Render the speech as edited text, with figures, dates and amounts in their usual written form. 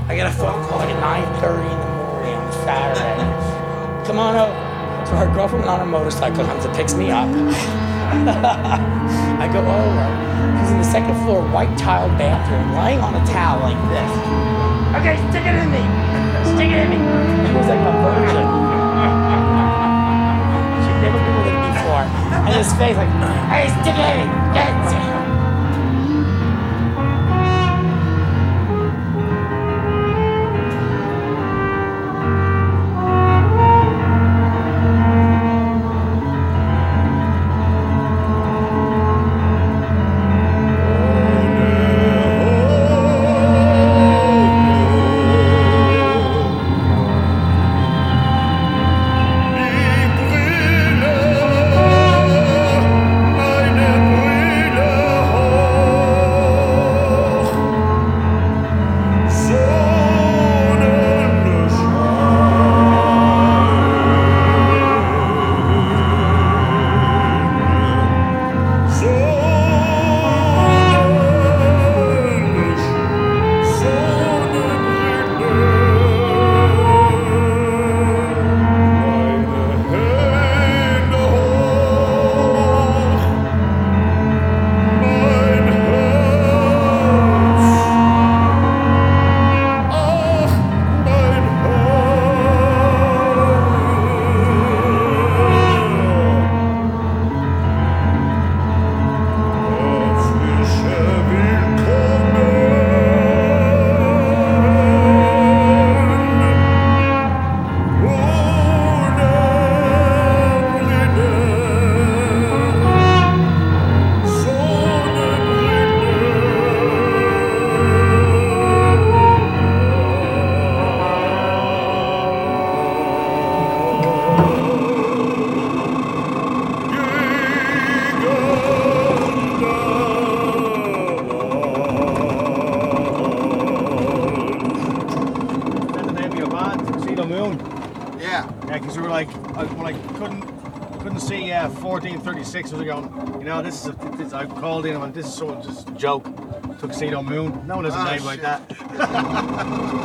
I get a phone call like at 9:30 in the morning on Saturday. Come on over. So her girlfriend on her motorcycle comes and picks me up. I go over. She's in the second floor, white tiled bathroom, lying on a towel like this. Okay, stick it in me. Stick it in me. It was like a virgin. She'd never been with it before. And his face like, hey, stick it in me. Get it. Yeah, because we were like, when I couldn't see 1436, I was going, you know, this I called in and went, this is so just a joke. Tuxedo Moon. No one has a name like that.